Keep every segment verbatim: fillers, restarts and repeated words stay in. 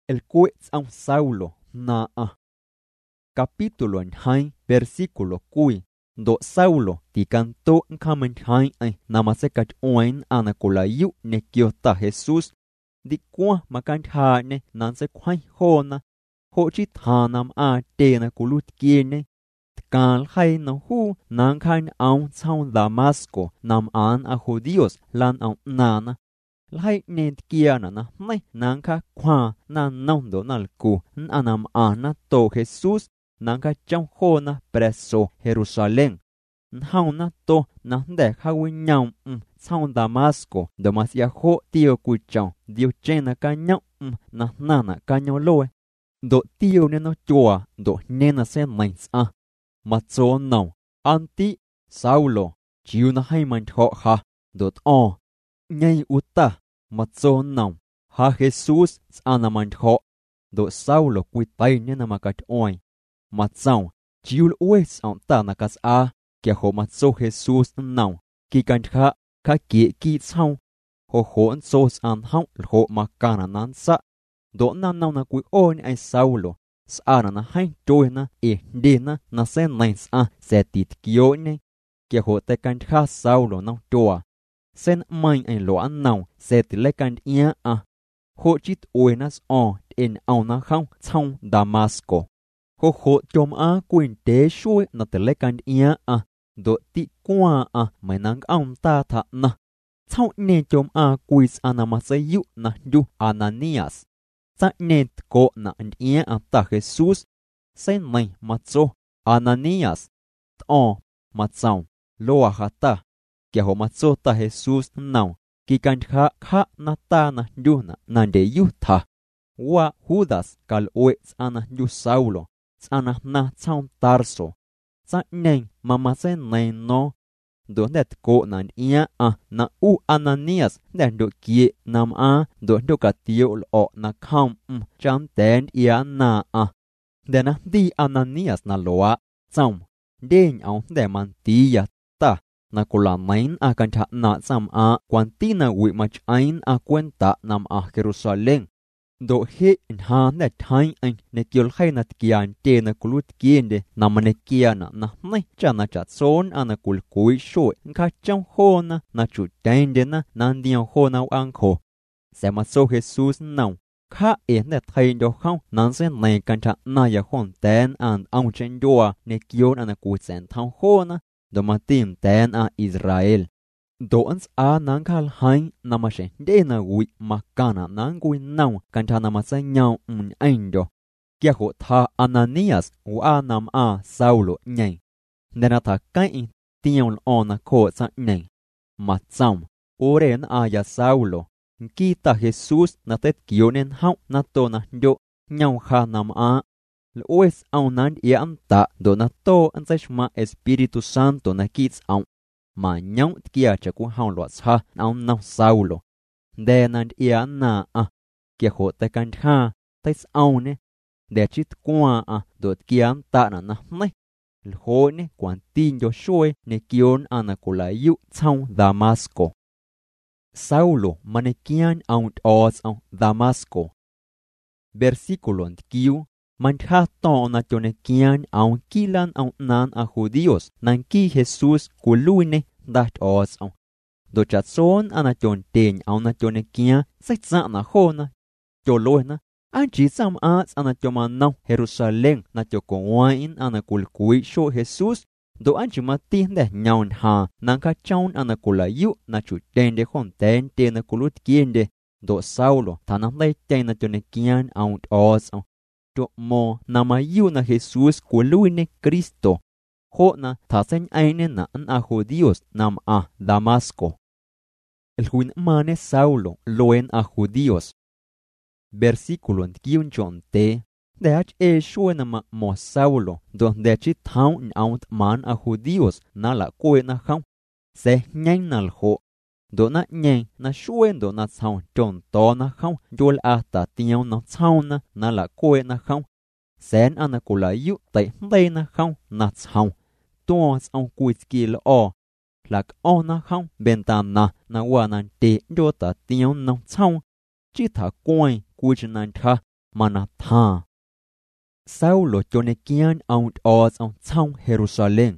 el cuets a un Saulo na a. Capítulo en hai, versículo cui. Do Saulo ti canto en kamen hai ay namasekat oin anakulayu ne kiota Jesus. Di kwa makantha ne nanse kwai hona. Ho chit hanam a te na kulut kiene. Tkal hai no hu nang kain aun saun Damasco nam an a judíos lan aun nana. Lai nên kiana na nay nang ka kwa na nong do nalku n anam ana to Jesus nang ka trong ho na preso Jerusalem. Nhao na to na de hawi nyam um saun Damasco do mas ya ho tio ku chong dio chen na ka nyam um na nana ka nyo loe. Do tio ne no chua do ne na sen mains a. Mà cho nào, anti, Saulo, chiếu na hay mình họ ha, đột o. Ngay uta, mà cho nào, ha Jesus, ana mình họ, đột Saulo quy tay nên mà cắt oai. Mà chào, chiếu uế sao ta na cắt a, kia họ mà cho Jesus nào, kỳ cảnh khá, khá kỹ kỹ sau. Họ họ anh cho an hông, họ mà cả na nán sa. Đột na nào na quy oai ai Saulo. Sara na hai trôi na e đi na na sen nice a se tit kio ne kia ho te kan kha Saulo na trua sen mai ai lo an nau se ti le kan ia a ho chit oinas o in au na khang chong Damasco ho ho chom a kuin te shui na te le kan ia a do ti kwa a mai nang aum ta tha na chong ne chom a quiz anama se yu na yu Ananias. Ta nên có na anh ia ang ta Jesus. Sen may matso Ananias. O matsao loa hata. Kaya ho matso ta Jesus nào. Ki kan kha kha na ta na yu na nande yu tha. Wa Judas kal oe ana yu Saulo. Ana na tsao Tarso. Ta nên mama sen nên no. Do net ko na ia a na u Ananias den do kie nam a do do ka tio lo na kham um chan ten ia na a den a di Ananias na loa cham den au de man ti ya ta na kula main a kan tha na cham a kwantina wi mach ain a kwenta nam a Jerusalem do he in han that time anh ne kiol khai na kian te na kulut kiende na mane kiana na nai chana cha son ana kul kui sho kha chang ho na na chu tende na nan diao ho na ang kho se ma so Jesus now kha e na thai do khong nan se nei kan tha na ya hon ten an ang chen do ne kion ana ku sen thang ho na do ma tim ten a Israel. Do ans a nang khal hain namashe de na wi makana nang wi naw kan tha namasa nyaw un ain do kya ho tha Ananias wa nam a Saulo nyai nena tha kai tiong on ko sa nyai ma cham oren a ya Saulo ki ta Jesus na tet kionen hau na to na do nyaw kha nam a loes au nan ya anta do na to an ma Espiritu Santo na kits au mà nhau kia cho cũng hao loạt ha ông nông Saulo để nan ia na à kia hộ tay can ha tay sau nè để chít qua à đột kia ta na na này hộ nè quan tin cho xuôi nè kion ana kulayu trong Damasco Saulo manekian out os on Damasco versículo kiu man ha to na chonekian au kilan au nan a judíos nan ki Jesus kuluine dat os on do chat son ana chon ten au na chonekia sai za na ho na cho loi na an chi sam a ana choma na Jerusalem na cho ko wain ana kul kui sho Jesus do an chi ma tin de nyaun ha nan ka chaun ana kulayu na chu ten de hon ten ten na kulut kiende do Saulo tanam dai ten na chonekian out os on mo namayu na Jesus kuluine Cristo ho na tasen aine na an a judíos nam a Damasco el huin mane Saulo loen a judíos versículo en kiun chonte de h e shuena ma mo Saulo donde chi town out man a judíos na la kuena kham se nyen nal ho do na nyen na shuen do na chau chon to na kham jol a ta tiao na chau na na la kue na kham sen ana kula yu tai dei na kham na chau to ang kuit skill o lak o na kham bentan na na wa nan te do ta tiao na chau chi tha koi kuit nan tha mana tha. Saulo chonekian aunt os on tsang Jerusalén.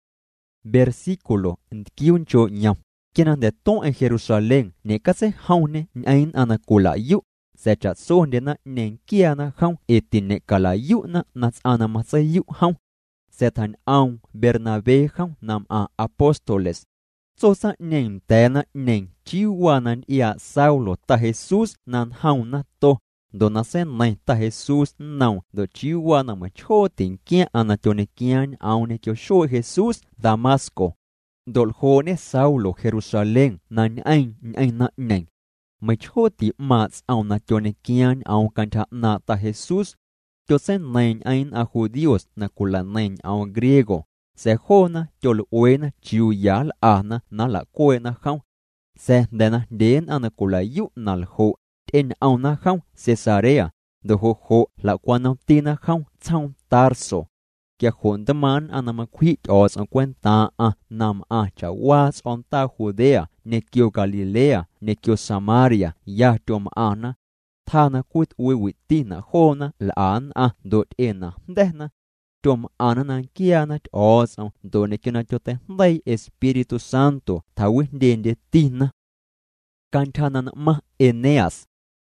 Versículo kiun cho nyam. Kinan de ton en Jerusalén ne kase haune nain anakula yu. Se chat son de na nen kiana haun etine kala yu na nats ana masay yu haun. Se tan aun Bernabé haun nam a apóstoles. So sa nen tena nen chiwanan ia Saulo ta Jesus nan haun na to. Do nasen nai ta Jesus nau do chiwana ma chotin kia anachonekian aune kyo show Jesus Damasco. Dol hone Saulo Jerusalén nan ain ain na nen. Ma choti mats anachonekian au kanta na ta Jesus. Kyo sen nain ain a judíos na kula nain au griego. Se hona kyol uena chiu yal ana na la kuena hau. Se dena den anakula yu nal ho. En auna haun Cesarea, do ho ho la quanautina haun tsaun Tarso. Kia honda man anamaquit os on cuenta a nam a chawas on ta Judea, ne kio Galilea, ne kio Samaria, ya tom ana. Thana quit uiwitina hona la an a dot ena dehna. Tom ana nan kianat os on do ne kina chote lay Espíritu Santo, tawi dende tina. Cantanan ma Eneas.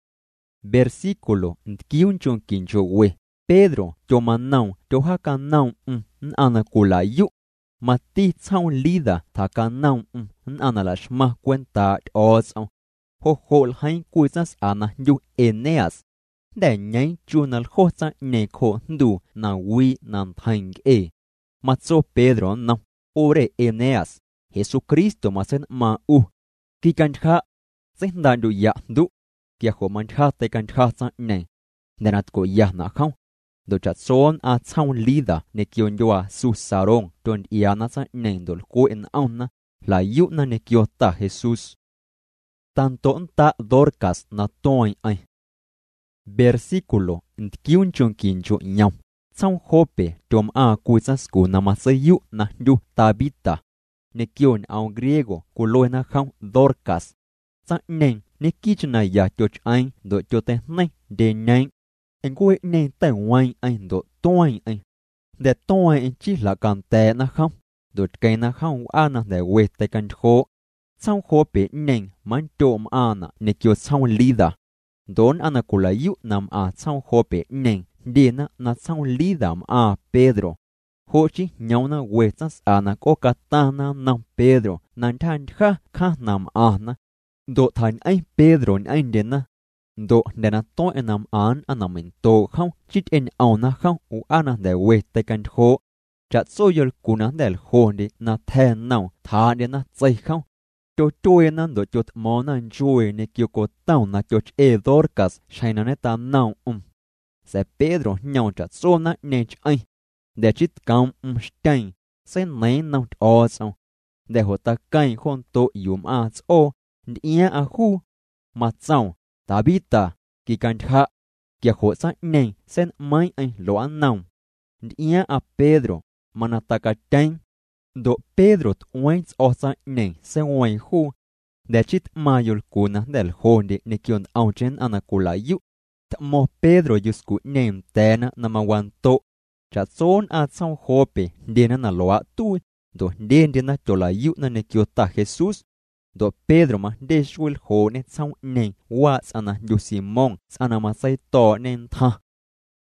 Versículo kiunchon kincho we. Pedro chomanau chohakanau um anakula yu. Mati tsaun lida takanau um analashma cuenta os on. Ho hol hain kuisas ana yu Eneas. De nyai chunal hosa neko ndu na wi nan thang e. Matso Pedro na ore Eneas. Jesucristo masen ma u. Kikancha sendandu ya du. Kia ho mancha te kancha sa ne. Nenat ko ya na khau. Do chat son a tsaun lida ne kion yoa su sarong don iana sa ne dol ko en auna la yu na ne kiota Jesus. Tanto ta Dorcas na toin ai. Versículo kiun chon kincho nyam. Tsaun hope tom a kuisas ku na masayu na yu Tabita. Ne kion au griego kulo na khau Dorcas. Sa ne ne kichna ya choch ain do chote nai de nai en kue ne tai wai ain do toin ain de toin en chi la kante na kham do kai na kham ana de we te kan kho sau kho pe nen man tom ana ne kyo sau lida don ana kula yu nam a sau kho pe nen de na na sau lida a Pedro ho chi nyauna we tas ana ko katana nam Pedro nan than kha kha nam ana. Do than ai Pedro ni ain dena. Do dena to enam an anamin to khau chit en auna khau u ana de we te kan kho. Chat so yol kuna del ho di na then nau tha dena tsai khau. To to nan do chot mona joy ne kyo ko tau na choch e Dorcas shaina ne ta nau um. Se Pedro nyau chat so na nech ai. De chit kam um stein. Se nei nau os au. De hota kai khon to yum a o. Nia a hu ma tsau Tabita ki kantha kia ho sa nei sen mai ai lo an nau. Nia a Pedro manataka tain do Pedro waits o sa nei se wai hu de chit mayol kuna del honde ne kion auchen anakula yu. Mo Pedro yusku nem tena namawanto chat son a tsau hope dena na loa tu do den dena tola yu na ne kiota Jesus. Do Pedro ma de shul ho ne tsau nen wa sana yu Simon sana masai to nen tha